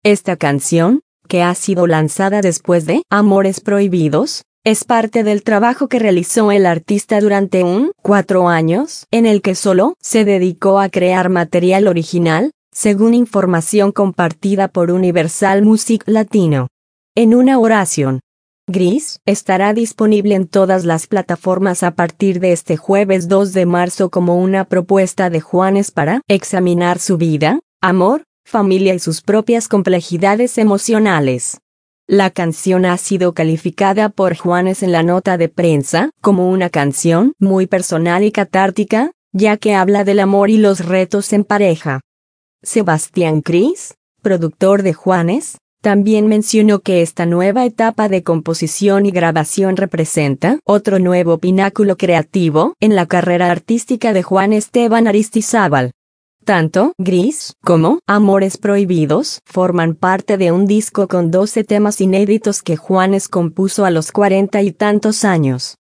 Esta canción, que ha sido lanzada después de Amores Prohibidos, es parte del trabajo que realizó el artista durante 4 años, en el que solo se dedicó a crear material original, según información compartida por Universal Music Latino. En una oración. Gris estará disponible en todas las plataformas a partir de este jueves 2 de marzo como una propuesta de Juanes para examinar su vida, amor, familia y sus propias complejidades emocionales. La canción ha sido calificada por Juanes en la nota de prensa como una canción muy personal y catártica, ya que habla del amor y los retos en pareja. Sebastián Cris, productor de Juanes, también mencionó que esta nueva etapa de composición y grabación representa otro nuevo pináculo creativo en la carrera artística de Juan Esteban Aristizábal. Tanto Gris como Amores Prohibidos forman parte de un disco con 12 temas inéditos que Juanes compuso a los 40 y tantos años.